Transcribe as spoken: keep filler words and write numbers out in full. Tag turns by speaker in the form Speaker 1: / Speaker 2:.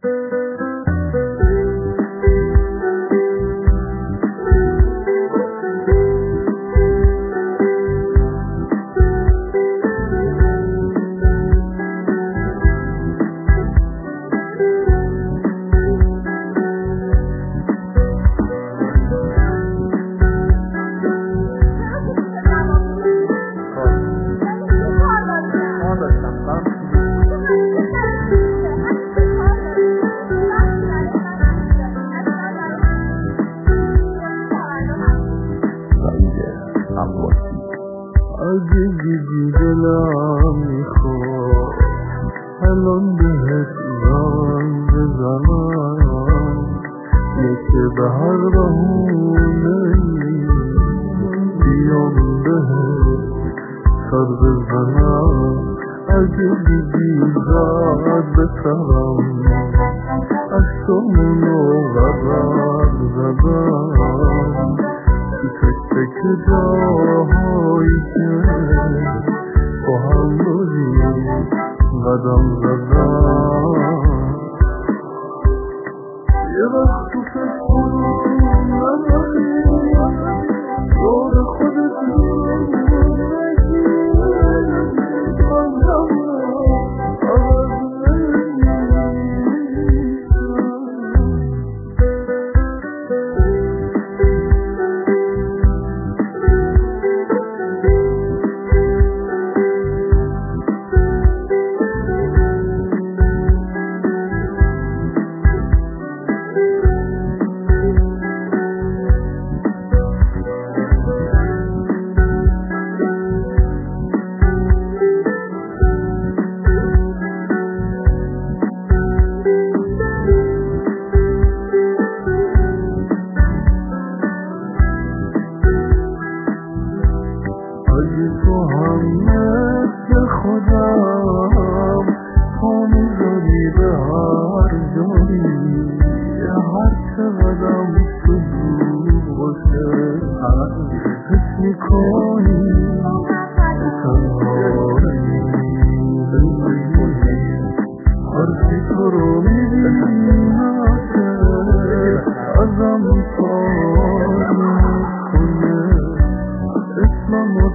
Speaker 1: اگه دیدی دلم میخواد الان بهت زنگ بزنم، مثل به هر بهونه بیام بهت سر بزنم. اگه دیدی زد به سرم عشقمونو غرق زدم، تو تک تک جاهایی که با هم بودیم قدم زدم. یه وقت تو فکر کنم نداری دور خودت تو هم مثل خودم پا میذاری به هر جایی، هر چقدرم تو دور باشه حس میکنی تنهایی. حرفی تو رو میبینم ازم پای کنه اسمم